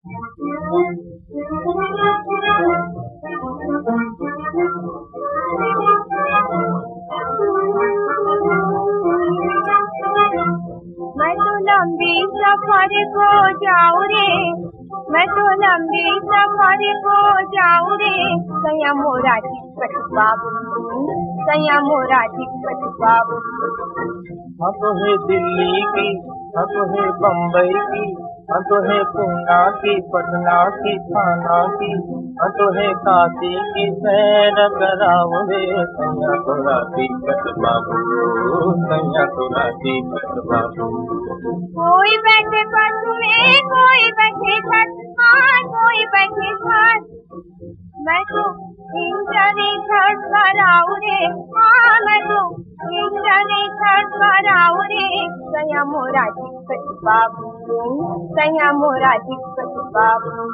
मैं तो लंबी सफर को जाऊँ रे, मैं तो लंबी सफर को जाऊँ रे, सैया मोरा टिकट बाबू, सैया मोरा टिकट बाबू। हाँ तो है दिल्ली की, हाँ तो है बम्बई की, हाँ तो है पूना की, पटना की, थाना की, हाँ तो है काशी की, सैर कराओ रे सैया तोरा टिकट बाबू, सैया तोरा टिकट बाबू। कोई बैठे बस में, कोई बैठे छत, हाँ कोई बैठे छत, मैं तो इंटरनेट कराऊँ रे, हाँ मैं तो इंटरनेट कराऊँ रे, सैया मोरा टिकट बाबू, सैया मोरा टिकट बाबू।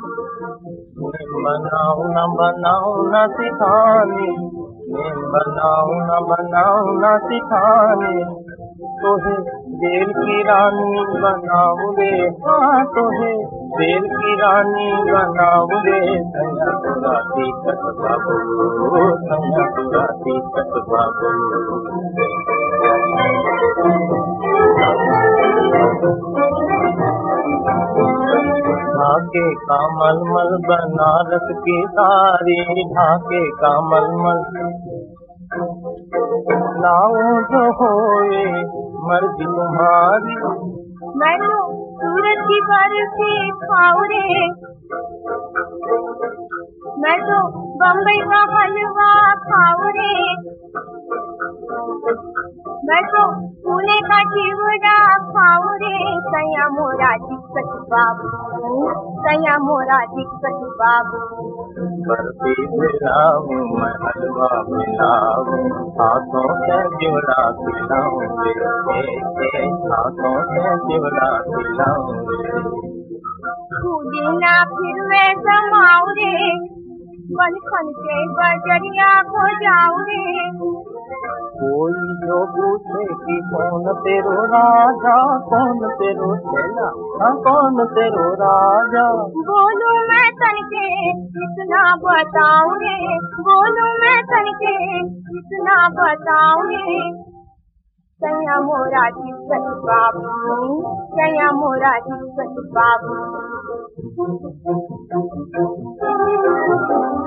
बनाऊ न सिखानी, बनाऊ न सिखानी, तोहे दिल की रानी बनाऊ रे, हाँ तोहे दिल की रानी बनाऊ रे, सैया तोरा टिकट बाबू, सैया तोरा टिकट बाबू। ढाके का मलमल बनारस की सारी, ढाके का मलमल लाऊं जो होए मर्जी तुम्हारी। मैं तो सूरज की बर्फी खाऊं रे, मैं तो बम्बई का हलवा खाऊं रे, मैं तो पुणे का चिवड़ा खाऊं रे, सैया मोरा टिकट बाबू, सैया मोरा टिकट बाबू। बर्फी खिलाऊं मैं हलवा खिलाऊं, हाथों से चिवड़ा खिलाऊं रे, हाथों से चिवड़ा खिलाऊं रे। पुदीना फिर मैं समाऊं रे, बन खन के बजरिया को जाऊं रे। कोई जो पूछे कि कौन तेरो राजा, कौन तेरो चेला, हाँ कौन तेरो राजा, बोलूं मैं तनके कितना बताऊं रे, बोलूं मैं तनके कितना बताऊं रे, सैया मोरा टिकट बाबू, सैया मोरा टिकट बाबू।